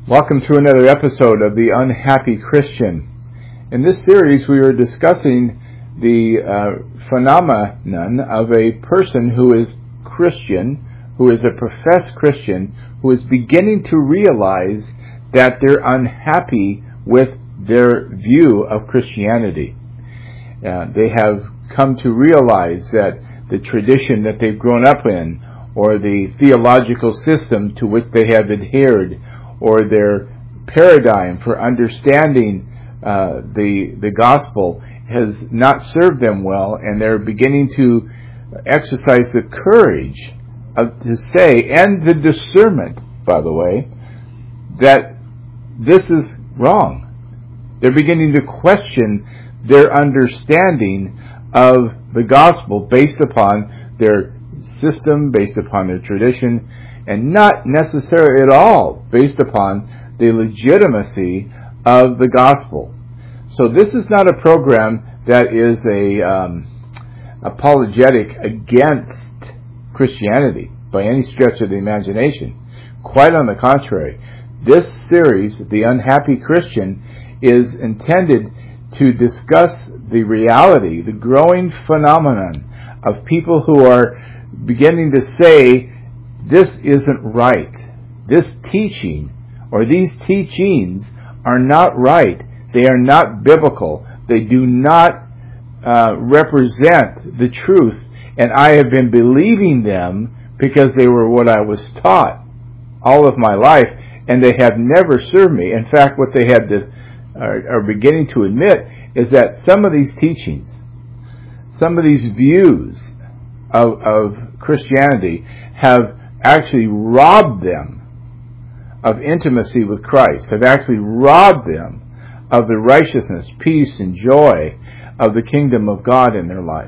Welcome to another episode of The Unhappy Christian. In this series, we are discussing the phenomenon of a person who is Christian, who is a professed Christian, who is beginning to realize that they're unhappy with their view of Christianity. They have come to realize that the tradition that they've grown up in, or the theological system to which they have adhered, or their paradigm for understanding the gospel has not served them well, and they're beginning to exercise the courage to say, and the discernment, by the way, that this is wrong. They're beginning to question their understanding of the gospel based upon their system, based upon their tradition, and not necessarily at all based upon the legitimacy of the gospel. So this is not a program that is apologetic against Christianity by any stretch of the imagination. Quite on the contrary. This series, The Unhappy Christian, is intended to discuss the reality, the growing phenomenon of people who are beginning to say, this isn't right. This teaching, or these teachings, are not right. They are not biblical. They do not represent the truth. And I have been believing them because they were what I was taught all of my life, and they have never served me. In fact, what they are beginning to admit is that some of these teachings, some of these views of Christianity have actually robbed them of intimacy with Christ, have actually robbed them of the righteousness, peace, and joy of the kingdom of God in their life.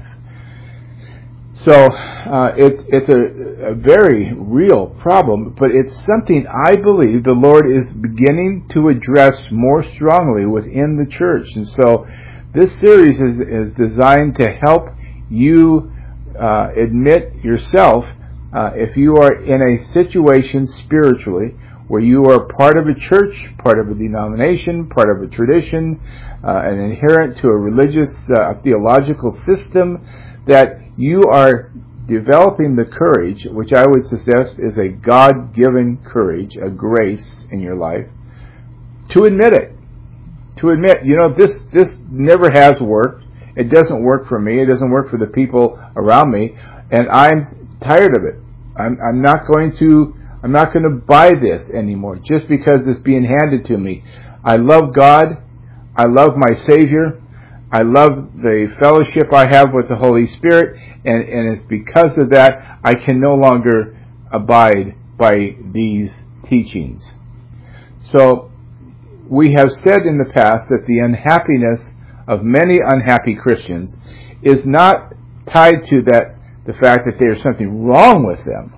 So it's a very real problem, but it's something I believe the Lord is beginning to address more strongly within the church. And so this series is designed to help you admit yourself, if you are in a situation spiritually where you are part of a church, part of a denomination, part of a tradition, an adherent to a religious theological system, that you are developing the courage, which I would suggest is a God-given courage, a grace in your life, to admit it. To admit, this never has worked. It doesn't work for me. It doesn't work for the people around me, and I'm tired of it. I'm not going to buy this anymore just because it's being handed to me. I love God. I love my Savior. I love the fellowship I have with the Holy Spirit, and it's because of that I can no longer abide by these teachings. So we have said in the past that the unhappiness of many unhappy Christians is not tied to the fact that there's something wrong with them.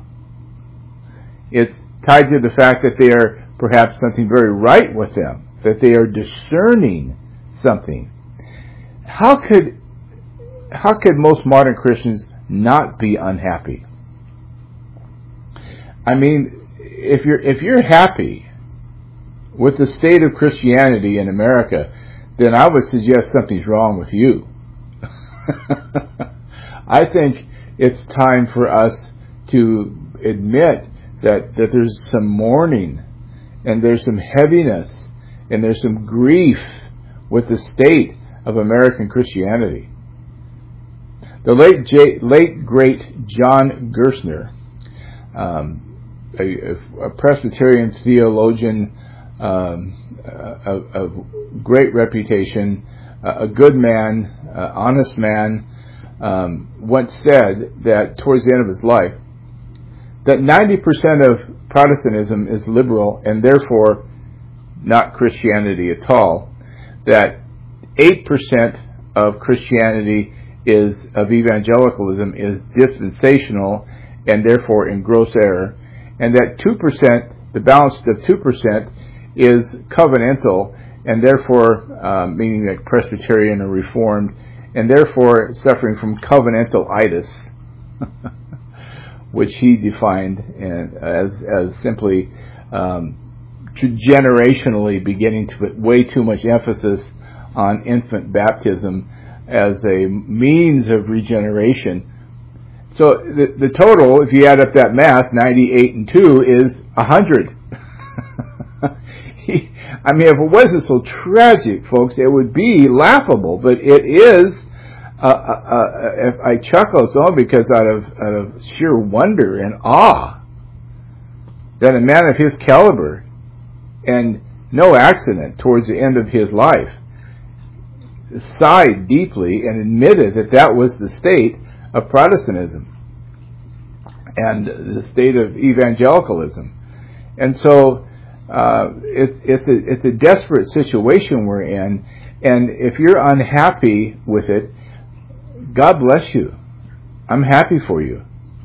It's tied to the fact that they are perhaps something very right with them, that they are discerning something. How could most modern Christians not be unhappy? I mean, if you're happy with the state of Christianity in America, then I would suggest something's wrong with you. I think it's time for us to admit that there's some mourning, and there's some heaviness, and there's some grief with the state of American Christianity. The late great John Gerstner, a Presbyterian theologian of great reputation, a good man, honest man, once said that towards the end of his life, that 90% of Protestantism is liberal and therefore not Christianity at all. That 8% of Christianity of evangelicalism is dispensational and therefore in gross error, and that 2%, the balance of 2%, is covenantal and therefore meaning like Presbyterian or Reformed, and therefore suffering from covenantalitis, which he defined as simply generationally beginning to put way too much emphasis on infant baptism as a means of regeneration. So the total, if you add up that math, 98 and 2 is 100. I mean, if it wasn't so tragic, folks, it would be laughable. But it is. I chuckle so because out of sheer wonder and awe that a man of his caliber, and no accident towards the end of his life, sighed deeply and admitted that that was the state of Protestantism and the state of evangelicalism. And so it's a desperate situation we're in, and if you're unhappy with it, God bless you. I'm happy for you.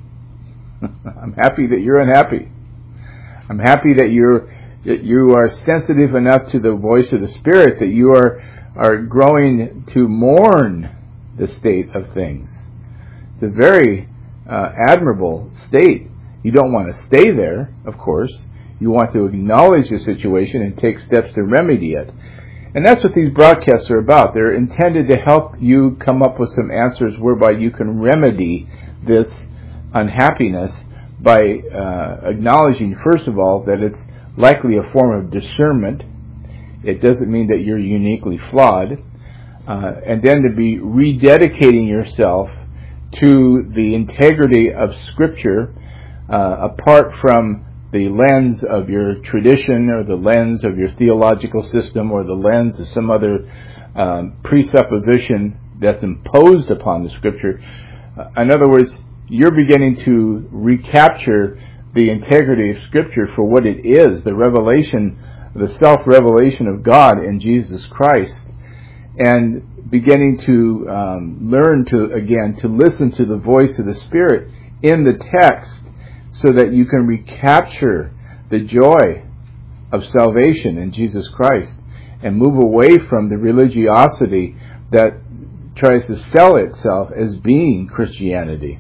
I'm happy that you're unhappy. I'm happy that you are sensitive enough to the voice of the Spirit, that you are growing to mourn the state of things. It's a very admirable state. You don't want to stay there, of course. You want to acknowledge the situation and take steps to remedy it. And that's what these broadcasts are about. They're intended to help you come up with some answers whereby you can remedy this unhappiness by acknowledging, first of all, that it's likely a form of discernment. It doesn't mean that you're uniquely flawed. And then to be rededicating yourself to the integrity of Scripture, apart from the lens of your tradition or the lens of your theological system or the lens of some other presupposition that's imposed upon the Scripture. In other words, you're beginning to recapture the integrity of Scripture for what it is, the revelation, the self-revelation of God in Jesus Christ, and beginning to learn to listen to the voice of the Spirit in the text, so that you can recapture the joy of salvation in Jesus Christ and move away from the religiosity that tries to sell itself as being Christianity.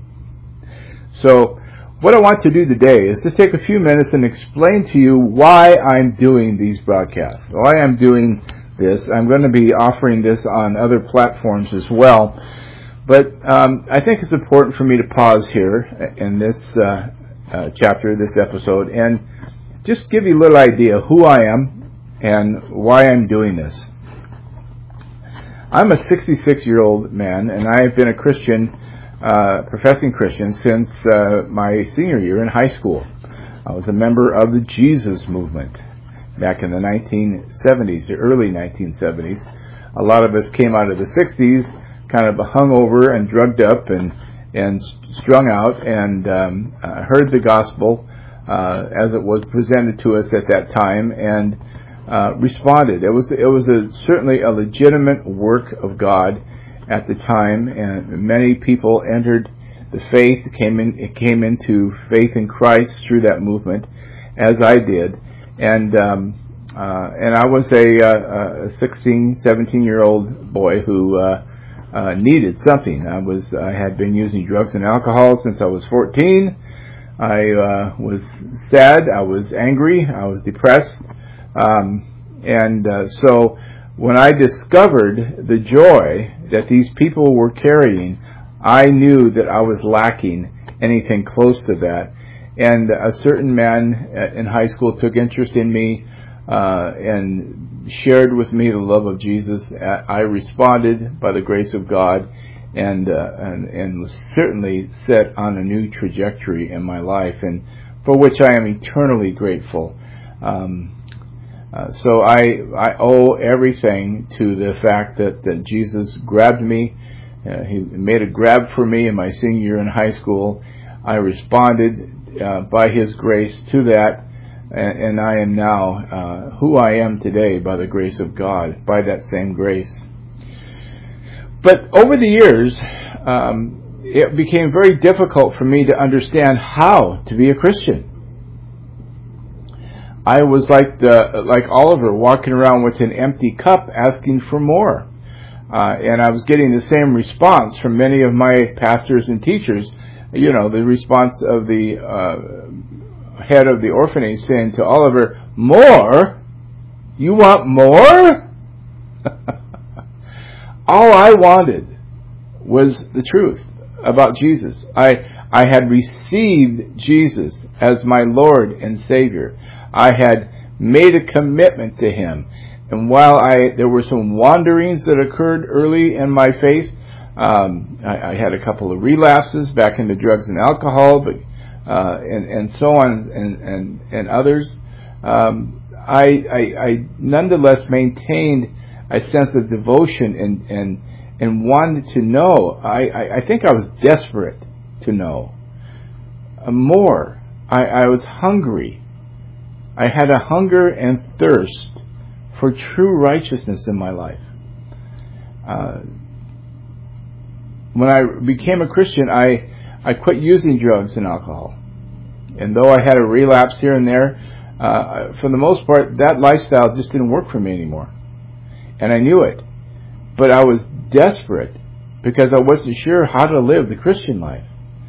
So what I want to do today is to take a few minutes and explain to you why I'm doing these broadcasts, why I'm doing this. I'm going to be offering this on other platforms as well. But I think it's important for me to pause here in this chapter, this episode, and just give you a little idea who I am and why I'm doing this. I'm a 66-year-old man, and I've been a Christian, professing Christian, since my senior year in high school. I was a member of the Jesus movement back in the 1970s, the early 1970s. A lot of us came out of the 60s, kind of hungover and drugged up and strung out, and heard the gospel as it was presented to us at that time, and responded. It was certainly a legitimate work of God at the time, and many people entered the faith, came into faith in Christ through that movement, as I did, and I was a 16, 17-year-old boy who needed something. I had been using drugs and alcohol since I was 14. I was sad. I was angry. I was depressed. So when I discovered the joy that these people were carrying, I knew that I was lacking anything close to that. And a certain man in high school took interest in me and shared with me the love of Jesus. I responded by the grace of God, and was certainly set on a new trajectory in my life, and for which I am eternally grateful. So I owe everything to the fact that Jesus grabbed me. He made a grab for me in my senior year in high school. I responded by His grace to that, and I am now who I am today by the grace of God, by that same grace. But over the years, it became very difficult for me to understand how to be a Christian. I was like Oliver, walking around with an empty cup, asking for more. And I was getting the same response from many of my pastors and teachers. The response of the head of the orphanage saying to Oliver, More? You want more? All I wanted was the truth about Jesus. I had received Jesus as my Lord and Savior. I had made a commitment to Him. And while there were some wanderings that occurred early in my faith, I had a couple of relapses back into drugs and alcohol, but and so on, and others. I nonetheless maintained a sense of devotion and wanted to know. I think I was desperate to know more. I was hungry. I had a hunger and thirst for true righteousness in my life. When I became a Christian, I quit using drugs and alcohol. And though I had a relapse here and there, for the most part, that lifestyle just didn't work for me anymore. And I knew it. But I was desperate because I wasn't sure how to live the Christian life.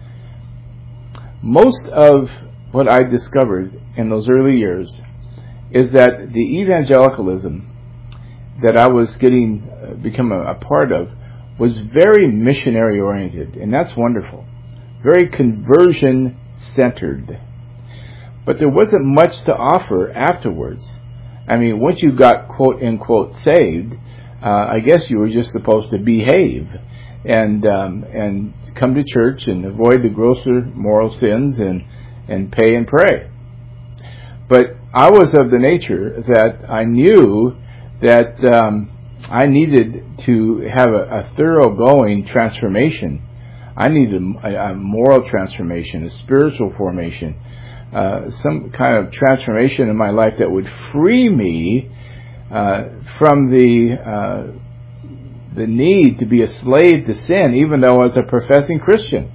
Most of what I discovered in those early years is that the evangelicalism that I was become a part of was very missionary oriented, and that's wonderful. Very conversion centered. But there wasn't much to offer afterwards. I mean, once you got quote unquote saved, I guess you were just supposed to behave and come to church and avoid the grosser moral sins and pay and pray. But I was of the nature that I knew that I needed to have a thoroughgoing transformation. I needed a moral transformation, a spiritual formation, some kind of transformation in my life that would free me from the need to be a slave to sin, even though I was a professing Christian.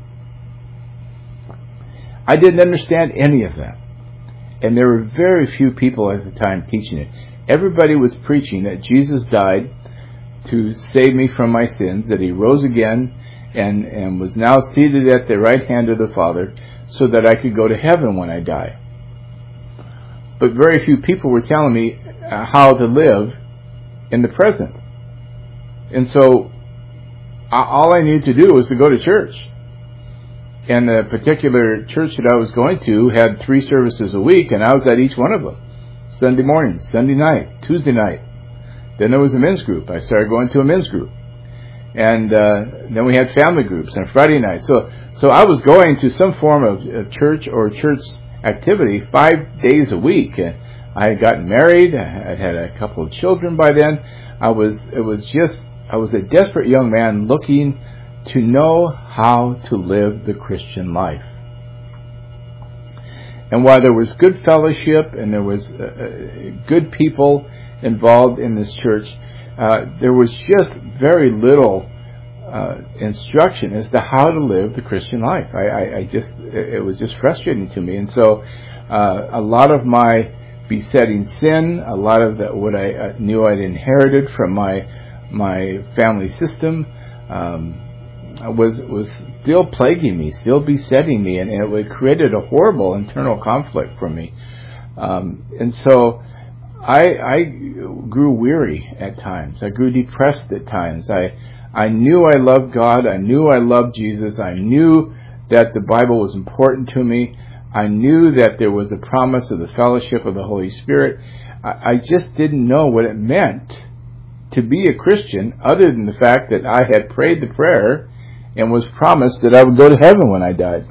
I didn't understand any of that. And there were very few people at the time teaching it. Everybody was preaching that Jesus died to save me from my sins, that He rose again and was now seated at the right hand of the Father so that I could go to heaven when I die. But very few people were telling me how to live in the present. And so all I needed to do was to go to church. And the particular church that I was going to had 3 services a week, and I was at each one of them. Sunday morning, Sunday night, Tuesday night. Then there was a men's group. I started going to a men's group. And then we had family groups on Friday night. So I was going to some form of church or church activity 5 days a week. And I had gotten married. I had a couple of children by then. I was a desperate young man looking to know how to live the Christian life. And while there was good fellowship and there was good people involved in this church, there was just very little instruction as to how to live the Christian life. It was just frustrating to me. And so a lot of my besetting sin, a lot of what I knew I'd inherited from my family system, was still plaguing me, still besetting me, and it created a horrible internal conflict for me. And so I grew weary at times. I grew depressed at times. I knew I loved God. I knew I loved Jesus. I knew that the Bible was important to me. I knew that there was a promise of the fellowship of the Holy Spirit. I just didn't know what it meant to be a Christian, other than the fact that I had prayed the prayer and was promised that I would go to heaven when I died.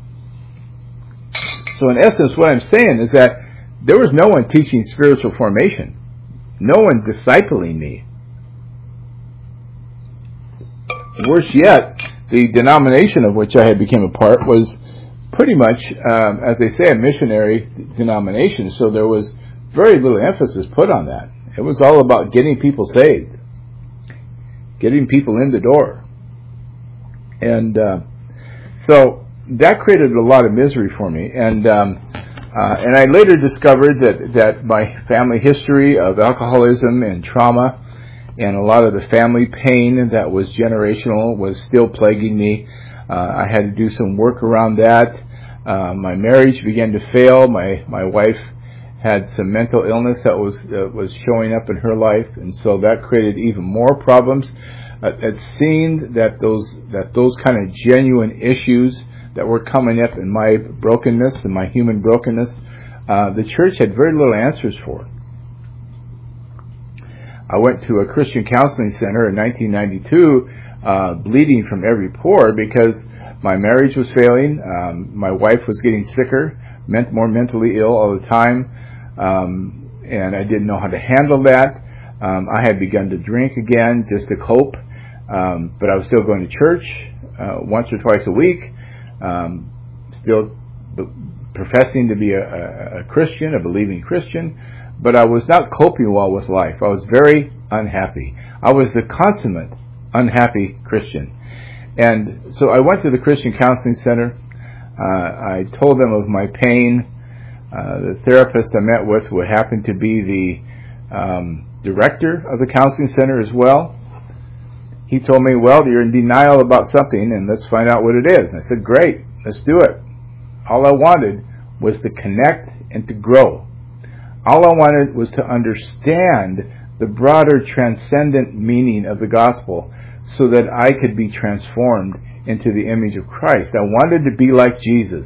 So in essence, what I'm saying is that there was no one teaching spiritual formation, no one discipling me. Worse yet, the denomination of which I had become a part was pretty much, as they say, a missionary denomination, so there was very little emphasis put on that. It was all about getting people saved, getting people in the door. And so that created a lot of misery for me. And I later discovered that my family history of alcoholism and trauma and a lot of the family pain that was generational was still plaguing me. I had to do some work around that. My marriage began to fail. My wife had some mental illness that was showing up in her life, and so that created even more problems. It seemed that those kind of genuine issues that were coming up in my brokenness and my human brokenness, the church had very little answers for. I went to a Christian counseling center in 1992, bleeding from every pore because my marriage was failing. My wife was getting sicker, more mentally ill all the time, and I didn't know how to handle that. I had begun to drink again just to cope, but I was still going to church once or twice a week, still professing to be a Christian, a believing Christian, but I was not coping well with life. I was very unhappy. I was the consummate unhappy Christian. And so I went to the Christian Counseling Center. I told them of my pain. The therapist I met with who happened to be the director of the counseling center as well. He told me, well, you're in denial about something, and let's find out what it is. And I said, great, let's do it. All I wanted was to connect and to grow. All I wanted was to understand the broader transcendent meaning of the gospel so that I could be transformed into the image of Christ. I wanted to be like Jesus.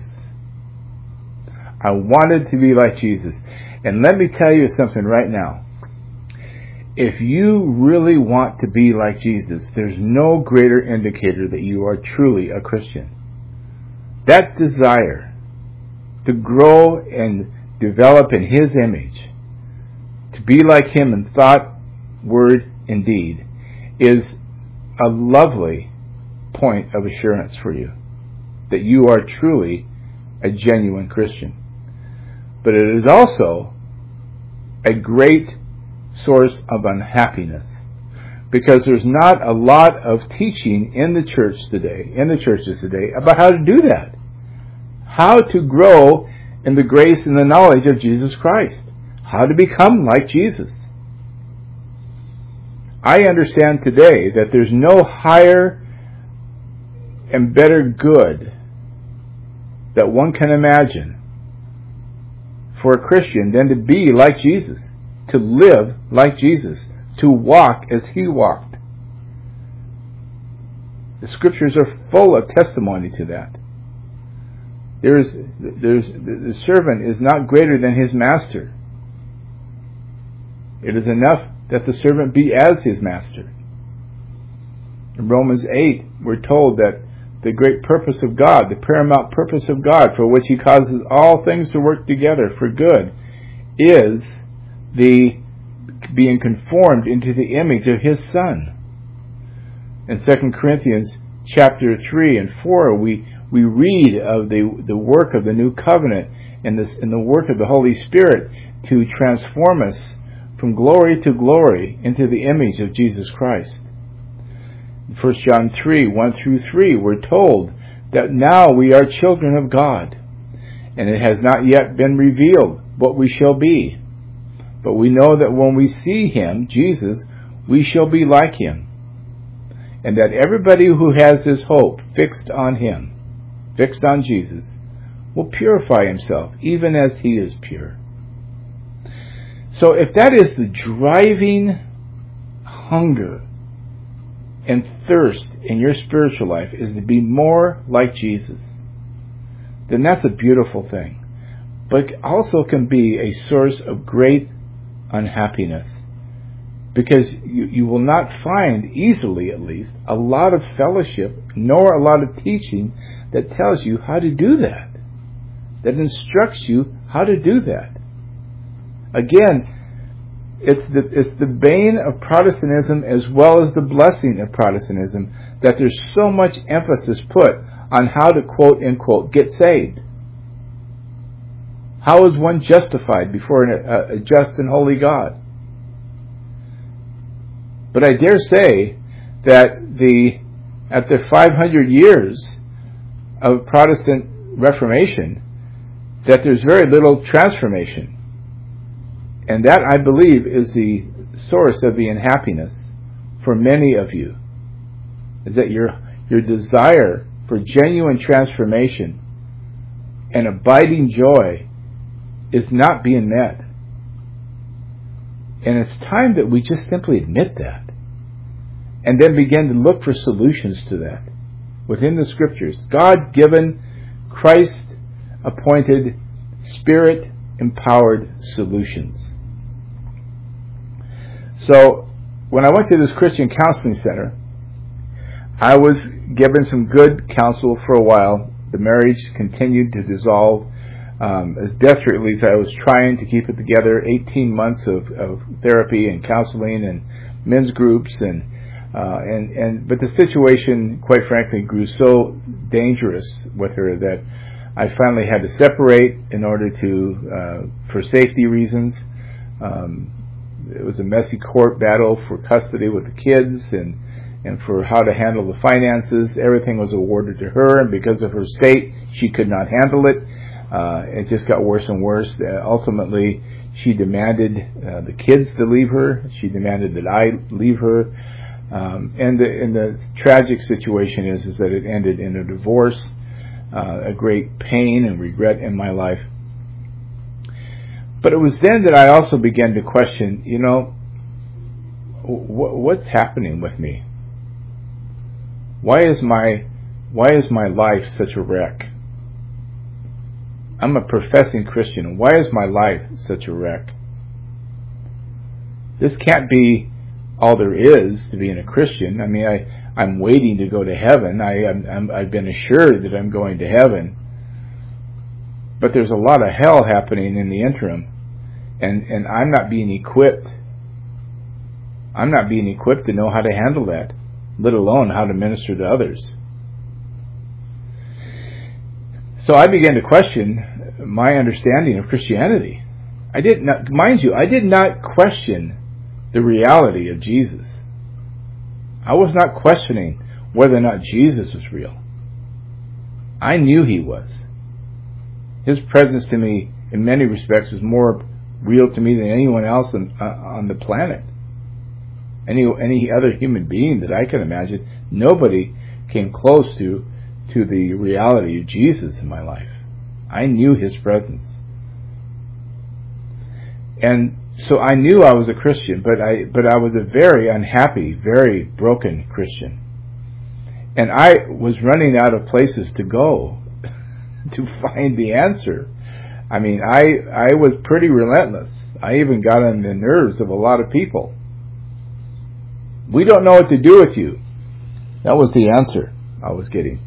I wanted to be like Jesus. And let me tell you something right now. If you really want to be like Jesus, there's no greater indicator that you are truly a Christian. That desire to grow and develop in His image, to be like Him in thought, word, and deed, is a lovely point of assurance for you that you are truly a genuine Christian. But it is also a great source of unhappiness, because there's not a lot of teaching in the church today, in the churches today, about how to do that. How to grow in the grace and the knowledge of Jesus Christ. How to become like Jesus. I understand today that there's no higher and better good that one can imagine for a Christian than to be like Jesus, to live like Jesus, to walk as He walked. The Scriptures are full of testimony to that. The servant is not greater than his master. It is enough that the servant be as his master. In Romans 8, we're told that the great purpose of God, the paramount purpose of God, for which He causes all things to work together for good, is the being conformed into the image of His Son. In 2 Corinthians chapter 3 and 4, we read of the work of the new covenant and the work of the Holy Spirit to transform us from glory to glory into the image of Jesus Christ. In 1 John 3, 1 through 3, we're told that now we are children of God, and it has not yet been revealed what we shall be. But we know that when we see Him, Jesus, we shall be like Him, and that everybody who has this hope fixed on Him, fixed on Jesus, will purify himself even as He is pure. So if that is the driving hunger and thirst in your spiritual life, is to be more like Jesus, then that's a beautiful thing. But it also can be a source of great unhappiness, because you will not find, easily at least, a lot of fellowship nor a lot of teaching that tells you how to do that, that instructs you how to do that. Again, it's the bane of Protestantism as well as the blessing of Protestantism that there's so much emphasis put on how to, quote unquote, get saved. How is one justified before a just and holy God? But I dare say that after 500 years of Protestant Reformation, that there's very little transformation. And that, I believe, is the source of the unhappiness for many of you, is that your desire for genuine transformation and abiding joy is not being met. And it's time that we just simply admit that. And then begin to look for solutions to that within the Scriptures. God-given, Christ-appointed, Spirit-empowered solutions. So, when I went to this Christian counseling center, I was given some good counsel for a while. The marriage continued to dissolve as desperately as I was trying to keep it together. 18 months of therapy and counseling and men's groups but the situation, quite frankly, grew so dangerous with her that I finally had to separate in order to, for safety reasons. It was a messy court battle for custody with the kids and for how to handle the finances. Everything was awarded to her, and because of her state, she could not handle it. It just got worse and worse. Ultimately, she demanded the kids to leave her. She demanded that I leave her. And the tragic situation is that it ended in a divorce, a great pain and regret in my life. But it was then that I also began to question, what's happening with me? Why is my life such a wreck? I'm a professing Christian. Why is my life such a wreck? This can't be all there is to being a Christian. I mean, I'm waiting to go to heaven. I've been assured that I'm going to heaven. But there's a lot of hell happening in the interim. And I'm not being equipped. I'm not being equipped to know how to handle that, let alone how to minister to others. So I began to question my understanding of Christianity. I did not question the reality of Jesus. I was not questioning whether or not Jesus was real. I knew He was. His presence to me, in many respects, was more real to me than anyone else on the planet. Any other human being that I can imagine. Nobody came close to the reality of Jesus in my life. I knew His presence. And so I knew I was a Christian, but I was a very unhappy, very broken Christian. And I was running out of places to go to find the answer. I mean, I was pretty relentless. I even got on the nerves of a lot of people. We don't know what to do with you. That was the answer I was getting.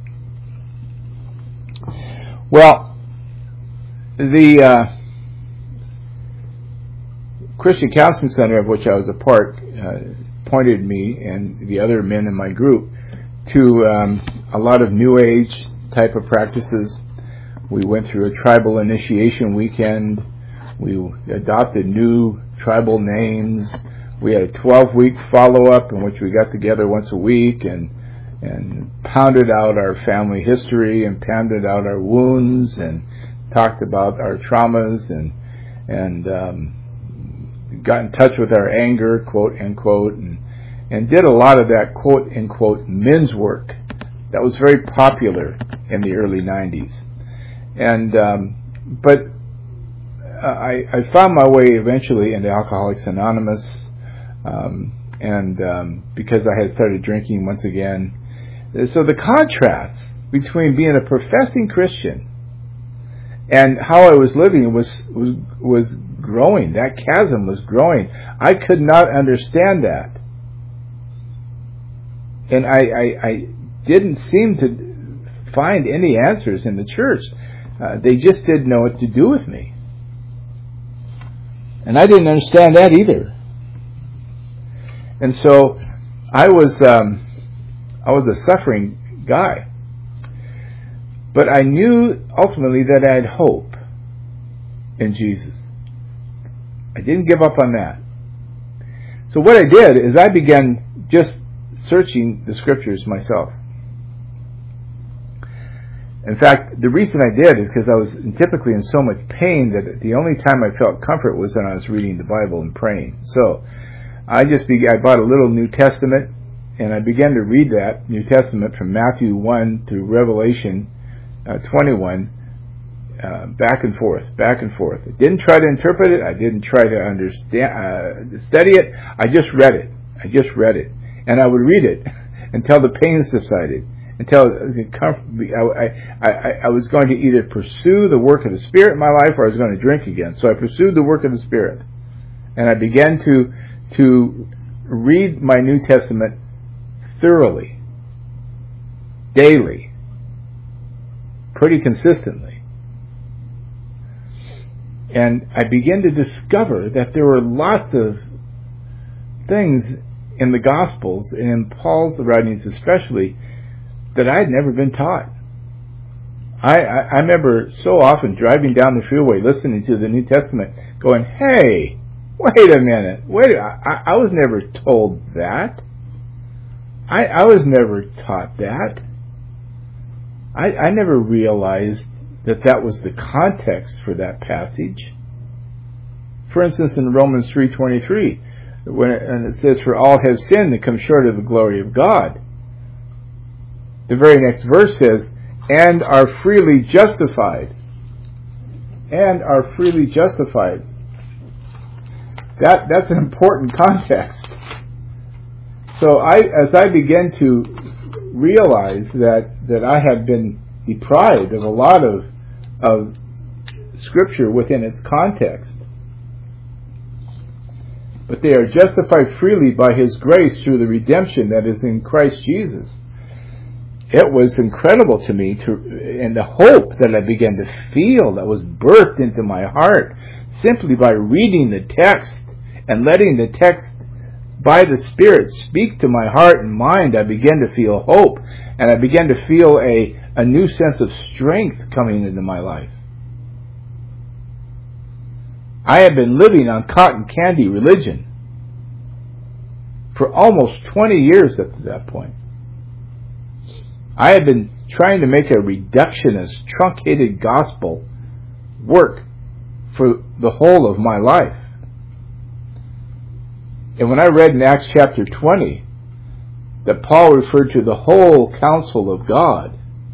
Well, the Christian Counseling Center, of which I was a part, pointed me and the other men in my group to a lot of New Age type of practices. We went through a tribal initiation weekend. We adopted new tribal names. We had a 12-week follow-up in which we got together once a week and pounded out our family history and pounded out our wounds and talked about our traumas and got in touch with our anger, quote unquote, and did a lot of that quote unquote men's work that was very popular in the early 90s. And but I found my way eventually into Alcoholics Anonymous, because I had started drinking once again. So the contrast between being a professing Christian and how I was living was growing. That chasm was growing. I could not understand that, and I didn't seem to find any answers in the church. They just didn't know what to do with me, and I didn't understand that either. And so I was a suffering guy. But I knew ultimately that I had hope in Jesus. I didn't give up on that. So what I did is I began just searching the Scriptures myself. In fact, the reason I did is because I was typically in so much pain that the only time I felt comfort was when I was reading the Bible and praying. So I bought a little New Testament, and I began to read that New Testament from Matthew 1 to Revelation 21 back and forth. I didn't try to interpret it. I didn't try to understand, study it. I just read it. And I would read it until the pain subsided, until I was going to either pursue the work of the Spirit in my life or I was going to drink again. So I pursued the work of the Spirit. And I began to read my New Testament thoroughly, daily, pretty consistently. And I began to discover that there were lots of things in the Gospels, and in Paul's writings especially, that I had never been taught. I remember so often driving down the freeway listening to the New Testament going, hey, wait a minute, I was never told that. I was never taught that. I never realized that was the context for that passage. For instance, in Romans 3:23, when it says, for all have sinned and come short of the glory of God. The very next verse says, and are freely justified. And are freely justified. That's an important context. So as I began to realize that I had been deprived of a lot of Scripture within its context, but they are justified freely by His grace through the redemption that is in Christ Jesus. It was incredible to me, and the hope that I began to feel that was birthed into my heart simply by reading the text and letting the text by the Spirit speak to my heart and mind. I began to feel hope, and I began to feel a new sense of strength coming into my life. I had been living on cotton candy religion for almost 20 years up to that point. I had been trying to make a reductionist, truncated gospel work for the whole of my life. And when I read in Acts chapter 20 that Paul referred to the whole counsel of God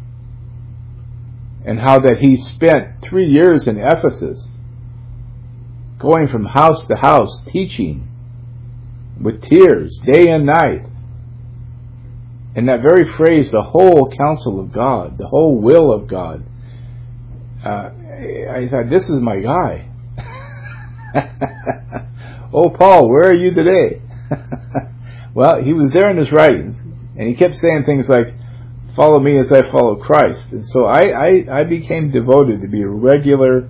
and how that he spent 3 years in Ephesus going from house to house teaching with tears day and night, and that very phrase, the whole counsel of God, the whole will of God, I thought, this is my guy. Oh, Paul, where are you today? Well, he was there in his writings, and he kept saying things like, follow me as I follow Christ. And so I became devoted to be a regular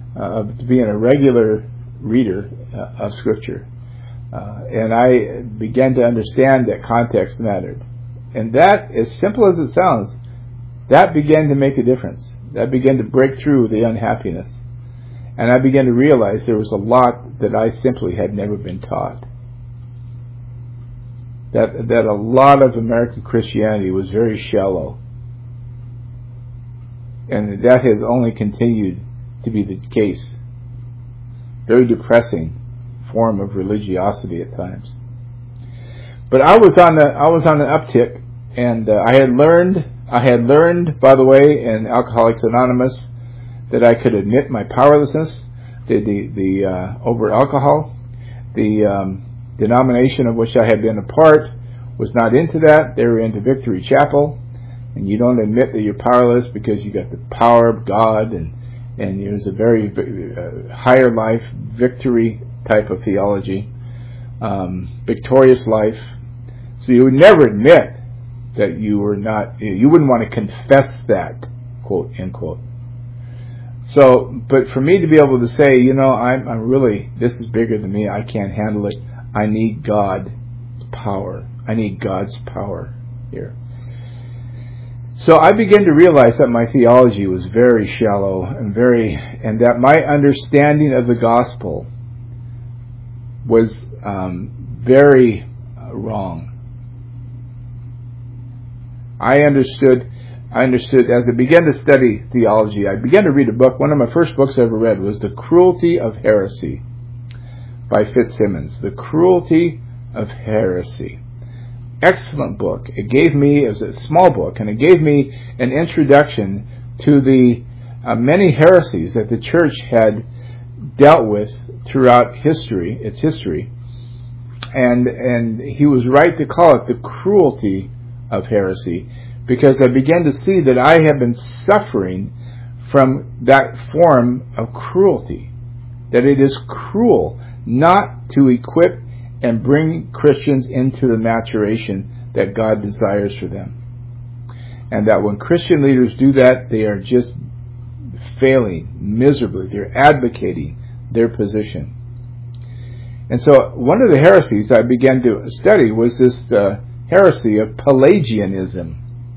reader of Scripture. And I began to understand that context mattered. And that, as simple as it sounds, that began to make a difference. That began to break through the unhappiness. And I began to realize there was a lot that I simply had never been taught. That a lot of American Christianity was very shallow. And that has only continued to be the case. Very depressing form of religiosity at times. But I was on an uptick, and I had learned, by the way, in Alcoholics Anonymous, that I could admit my powerlessness over alcohol. The denomination of which I had been a part was not into that. They were into Victory Chapel, and you don't admit that you're powerless because you got the power of God, and it was a very higher life, victory type of theology, victorious life. So you would never admit that you were not, you wouldn't want to confess that, quote, end quote. So, but for me to be able to say, I'm really, this is bigger than me, I can't handle it, I need God's power. I need God's power here. So I began to realize that my theology was very shallow and that my understanding of the gospel was very wrong. I understood as I began to study theology, I began to read a book. One of my first books I ever read was The Cruelty of Heresy by Fitzsimmons. The Cruelty of Heresy. Excellent book. It was a small book, and it gave me an introduction to the many heresies that the church had dealt with throughout its history. And he was right to call it the cruelty of heresy, because I began to see that I have been suffering from that form of cruelty. That it is cruel not to equip and bring Christians into the maturation that God desires for them. And that when Christian leaders do that, they are just failing miserably. They're advocating their position. And so one of the heresies I began to study was this heresy of Pelagianism.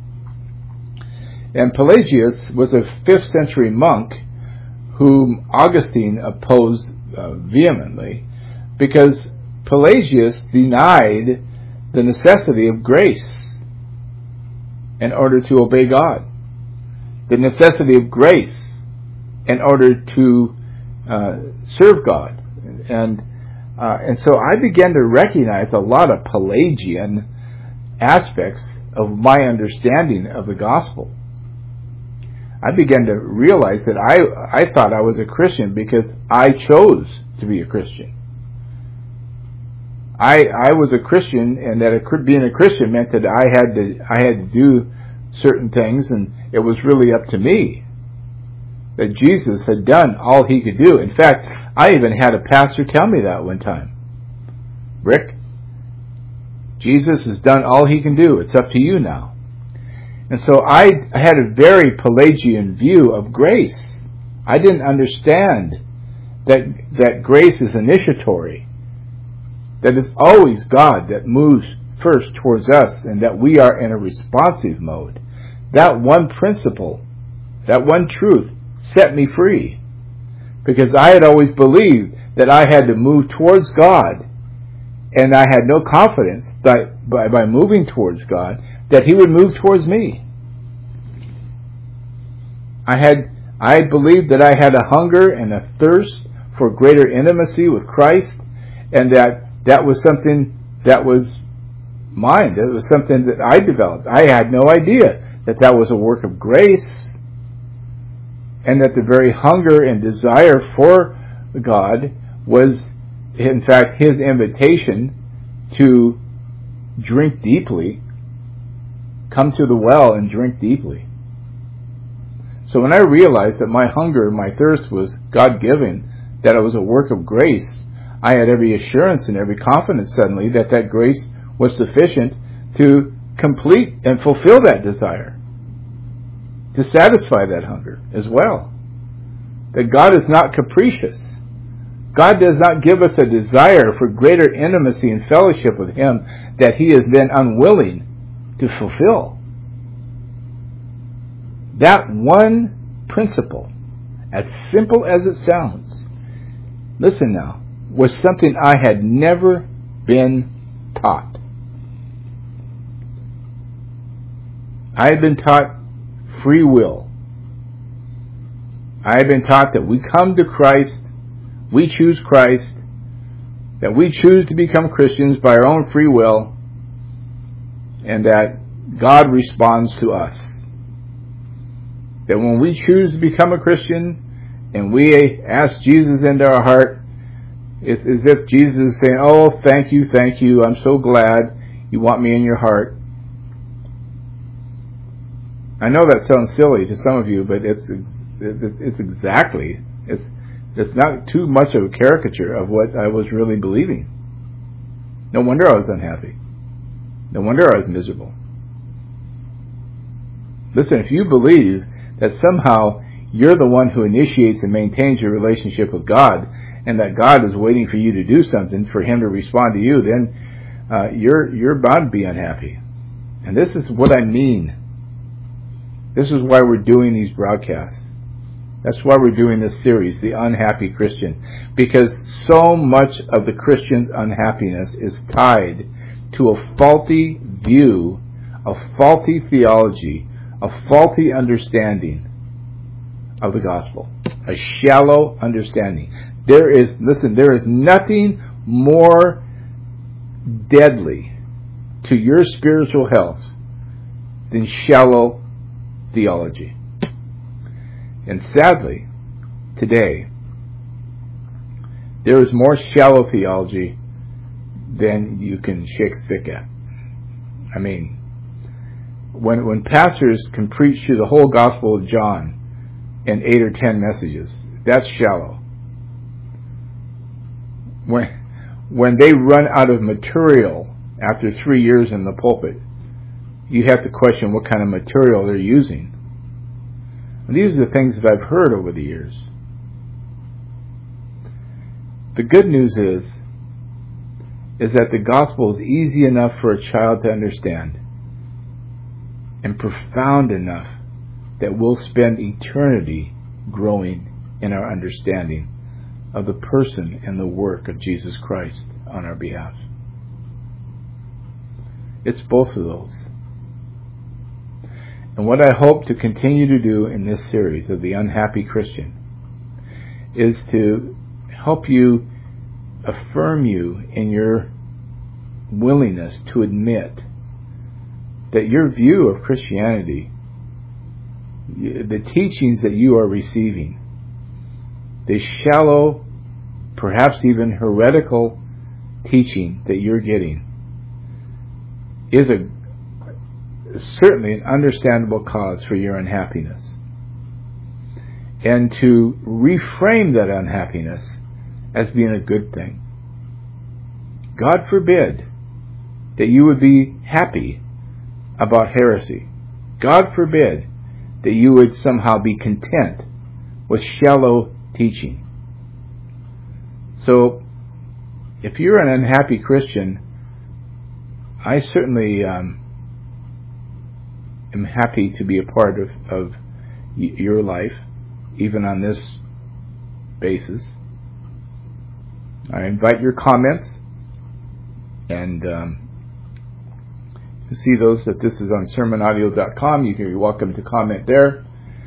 And Pelagius was a 5th century monk whom Augustine opposed vehemently, because Pelagius denied the necessity of grace in order to obey God, the necessity of grace in order to serve God. And so I began to recognize a lot of Pelagian aspects of my understanding of the gospel. I began to realize that I thought I was a Christian because I chose to be a Christian. I was a Christian, and that being a Christian meant that I had to do certain things, and it was really up to me. That Jesus had done all he could do. In fact, I even had a pastor tell me that one time. Rick, Jesus has done all he can do. It's up to you now. And so I had a very Pelagian view of grace. I didn't understand that grace is initiatory. That it's always God that moves first towards us, and that we are in a responsive mode. That one principle, that one truth, set me free, because I had always believed that I had to move towards God, and I had no confidence that by moving towards God that he would move towards me. I believed that I had a hunger and a thirst for greater intimacy with Christ, and that was something that was mine. It was something that I developed. I had no idea that was a work of grace, and that the very hunger and desire for God was, in fact, his invitation to drink deeply. Come to the well and drink deeply. So when I realized that my hunger and my thirst was God-given, that it was a work of grace, I had every assurance and every confidence suddenly that grace was sufficient to complete and fulfill that desire, to satisfy that hunger as well. That God is not capricious. God does not give us a desire for greater intimacy and fellowship with him that he is then unwilling to fulfill. That one principle, as simple as it sounds, listen now, was something I had never been taught. I had been taught free will. I had been taught that we come to Christ, we choose Christ, that we choose to become Christians by our own free will, and that God responds to us. That when we choose to become a Christian and we ask Jesus into our heart, it's as if Jesus is saying, "Oh, thank you, I'm so glad you want me in your heart." I know that sounds silly to some of you, but it's exactly, it's not too much of a caricature of what I was really believing. No wonder I was unhappy. No wonder I was miserable. Listen, if you believe that somehow you're the one who initiates and maintains your relationship with God, and that God is waiting for you to do something for him to respond to you, then you're bound to be unhappy. And this is what I mean. This is why we're doing these broadcasts. That's why we're doing this series, The Unhappy Christian. Because so much of the Christian's unhappiness is tied to a faulty view, a faulty theology, a faulty understanding of the gospel. A shallow understanding. There is nothing more deadly to your spiritual health than shallow theology. And sadly, today, there is more shallow theology than you can shake a stick at. I mean, when pastors can preach through the whole Gospel of John in 8 or 10 messages, that's shallow. When they run out of material after 3 years in the pulpit, you have to question what kind of material they're using. And these are the things that I've heard over the years. The good news is that the gospel is easy enough for a child to understand and profound enough that we'll spend eternity growing in our understanding of the person and the work of Jesus Christ on our behalf. It's both of those. And what I hope to continue to do in this series of The Unhappy Christian is to help you, affirm you in your willingness to admit that your view of Christianity, the teachings that you are receiving, the shallow, perhaps even heretical teaching that you're getting, is certainly an understandable cause for your unhappiness. And to reframe that unhappiness as being a good thing. God forbid that you would be happy about heresy. God forbid that you would somehow be content with shallow teaching. So, if you're an unhappy Christian, I certainly am happy to be a part of your life, even on this basis. I invite your comments, and you see those that this is on sermonaudio.com. You're welcome to comment there.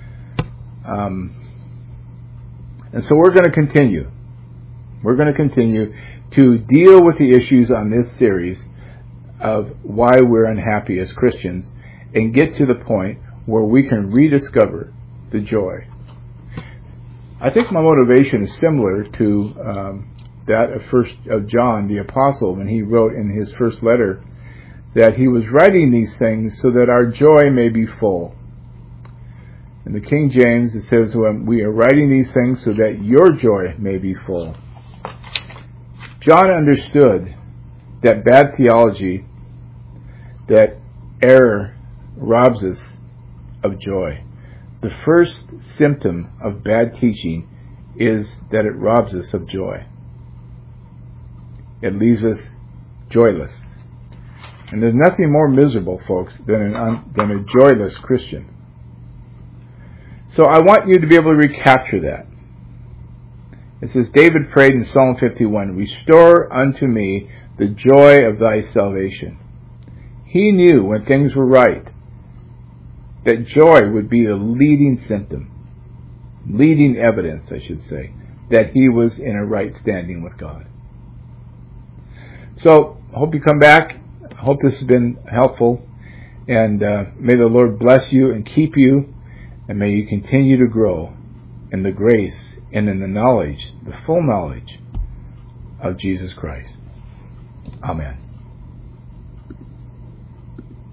And so we're going to continue. We're going to continue to deal with the issues on this series of why we're unhappy as Christians and get to the point where we can rediscover the joy. I think my motivation is similar to that of John the Apostle when he wrote in his first letter that he was writing these things so that our joy may be full. In the King James it says, when we are writing these things so that your joy may be full. John understood that bad theology, that error, robs us of joy. The first symptom of bad teaching is that it robs us of joy. It leaves us joyless. And there's nothing more miserable, folks, than a joyless Christian. So I want you to be able to recapture that. It says, David prayed in Psalm 51, "Restore unto me the joy of thy salvation." He knew when things were right that joy would be the leading symptom, leading evidence, I should say, that he was in a right standing with God. So, I hope you come back. I hope this has been helpful. And may the Lord bless you and keep you. And may you continue to grow in the grace and in the knowledge, the full knowledge of Jesus Christ. Amen.